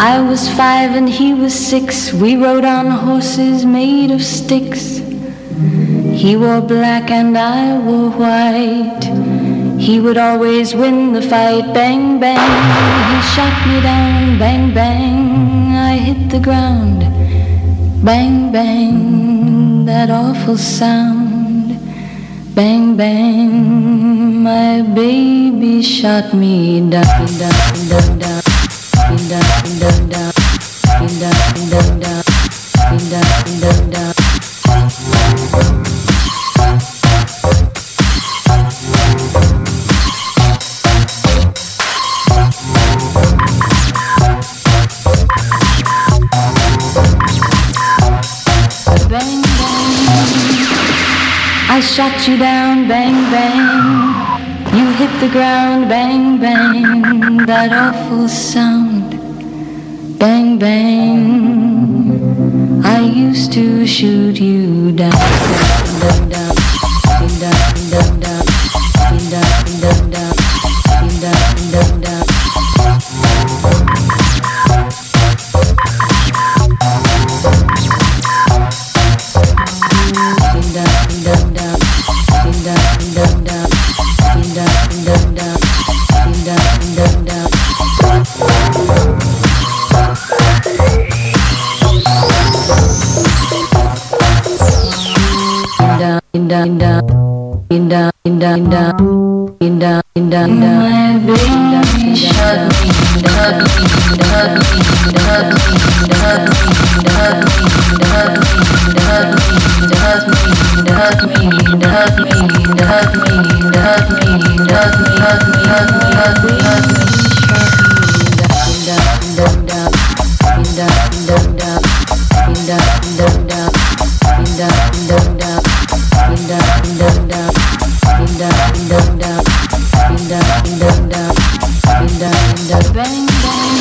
I was 5 and he was 6. We rode on horses made of sticks. He wore black and I wore white. He would always win the fight. Bang, bang, he shot me down. Bang, bang, I hit the ground. Bang, bang, that awful sound. Bang, bang, my baby shot me down, down, down, down, down, down, down, down, down, down, down, down, down. Bang, bang, I shot you down, bang, bang. You hit the ground, bang, bang, that awful sound. Bang, bang, I used to shoot you down, down, down, down, down, down, down, down, down, down, down, down. My baby shot me, shot me, shot me, shot me, shot me, shot me, shot me, shot me, shot me, shot me, shot me, shot me, shot me, shot me, bang, bang,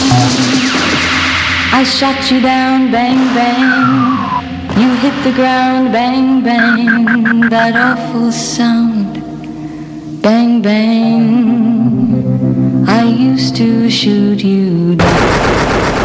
I shot you down, bang, bang. You hit the ground, bang, bang, that awful sound. Bang, bang, I used to shoot you down.